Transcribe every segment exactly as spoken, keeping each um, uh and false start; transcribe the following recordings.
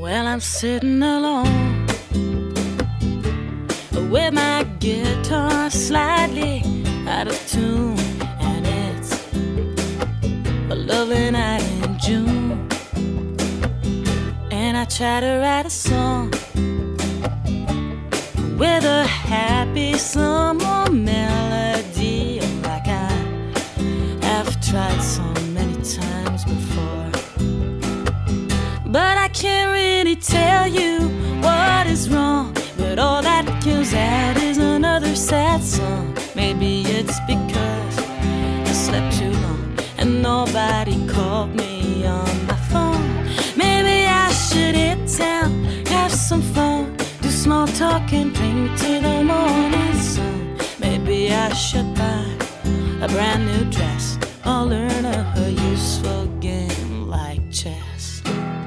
Well, I'm sitting alone with my guitar slightly out of tune, and it's a lovely night in June, and I try to write a song with a happy summer melody, like I have tried so many times before. But I can't really tell you what is wrong, but all that comes out is another sad song. Maybe it's because I slept too long and nobody called me on my phone. Maybe I should hit town, have some fun, do small talk and drink to the morning sun. Maybe I should buy a brand new dress or learn a useful game like chess.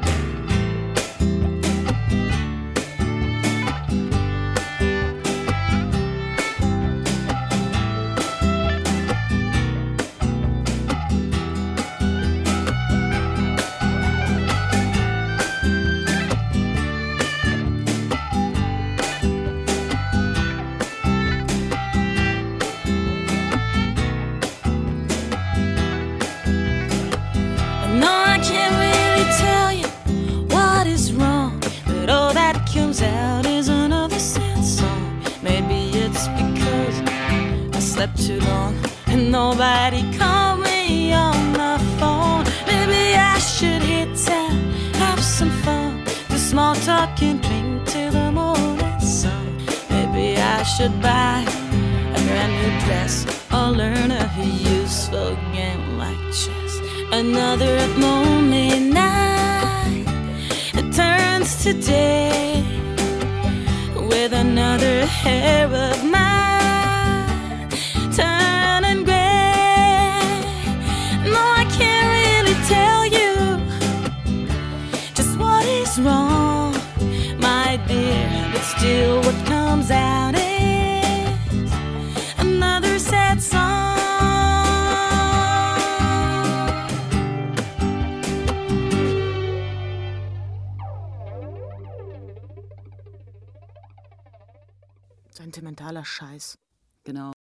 Out is another sad song. Maybe it's because I slept too long and nobody called me on the phone. Maybe I should hit town, have some fun, do small talk and drink till the morning sun. Maybe I should buy a brand new dress or learn a useful game like chess. Another lonely night, it turns to day with another hair of mine turning gray. No, I can't really tell you just what is wrong, my dear, but still what comes out is another sad song. Sentimentaler Scheiß. Genau.